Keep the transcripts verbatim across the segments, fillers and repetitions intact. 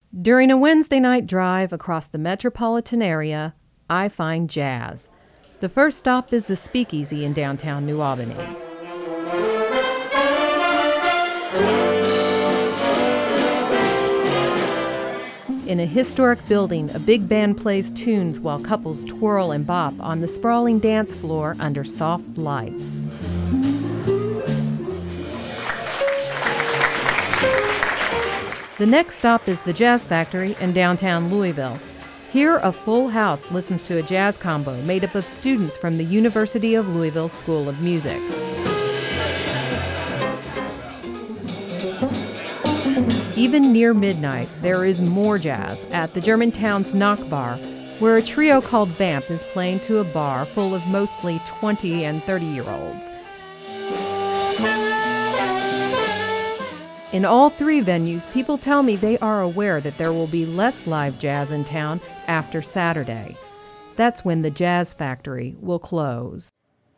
During a Wednesday night drive across the metropolitan area, I find jazz. The first stop is the Speakeasy in downtown New Albany. In a historic building, a big band plays tunes while couples twirl and bop on the sprawling dance floor under soft light. The next stop is the Jazz Factory in downtown Louisville. Here, a full house listens to a jazz combo made up of students from the University of Louisville School of Music. Even near midnight, there is more jazz at the Germantown's Knock Bar, where a trio called Vamp is playing to a bar full of mostly twenty and thirty-year-olds. In all three venues, people tell me they are aware that there will be less live jazz in town after Saturday. That's when the Jazz Factory will close.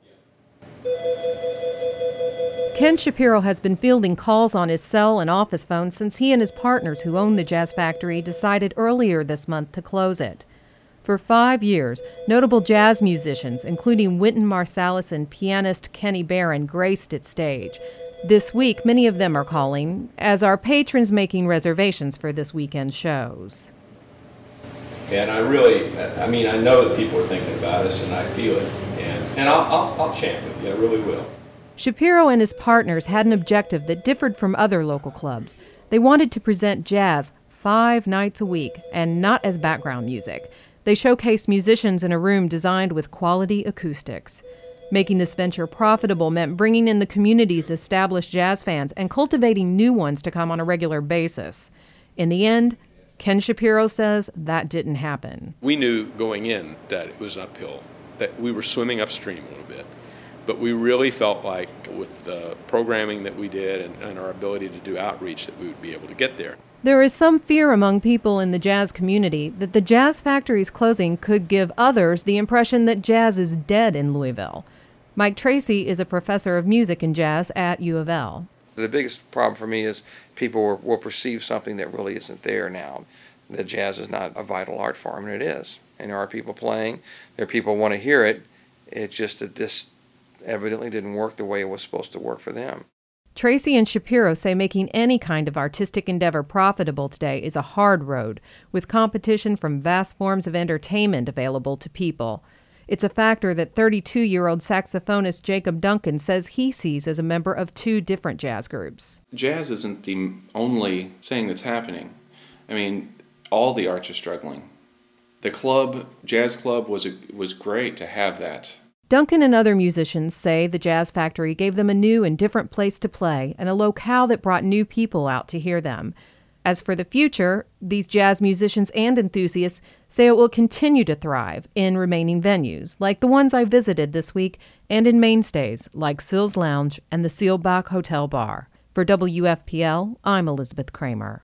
Ken Shapiro has been fielding calls on his cell and office phone since he and his partners who own the Jazz Factory decided earlier this month to close it. For five years, notable jazz musicians, including Wynton Marsalis and pianist Kenny Barron, graced its stage. This week, many of them are calling, as are patrons making reservations for this weekend's shows. And I really, I mean, I know that people are thinking about us, and I feel it. And, and I'll, I'll, I'll chant with you, I really will. Shapiro and his partners had an objective that differed from other local clubs. They wanted to present jazz five nights a week, and not as background music. They showcased musicians in a room designed with quality acoustics. Making this venture profitable meant bringing in the community's established jazz fans and cultivating new ones to come on a regular basis. In the end, Ken Shapiro says that didn't happen. We knew going in that it was uphill, that we were swimming upstream a little bit. But we really felt like with the programming that we did and, and our ability to do outreach that we would be able to get there. There is some fear among people in the jazz community that the Jazz Factory's closing could give others the impression that jazz is dead in Louisville. Mike Tracy is a professor of music and jazz at U of L. The biggest problem for me is people will, will perceive something that really isn't there now. That jazz is not a vital art form, and it is. And there are people playing, there are people who want to hear it. It's just that this evidently didn't work the way it was supposed to work for them. Tracy and Shapiro say making any kind of artistic endeavor profitable today is a hard road, with competition from vast forms of entertainment available to people. It's a factor that thirty-two-year-old saxophonist Jacob Duncan says he sees as a member of two different jazz groups. Jazz isn't the only thing that's happening. I mean, all the arts are struggling. The club, Jazz Club, was a, was great to have that. Duncan and other musicians say the Jazz Factory gave them a new and different place to play and a locale that brought new people out to hear them. As for the future, these jazz musicians and enthusiasts say it will continue to thrive in remaining venues, like the ones I visited this week, and in mainstays like Sills Lounge and the Seelbach Hotel Bar. For W F P L, I'm Elizabeth Kramer.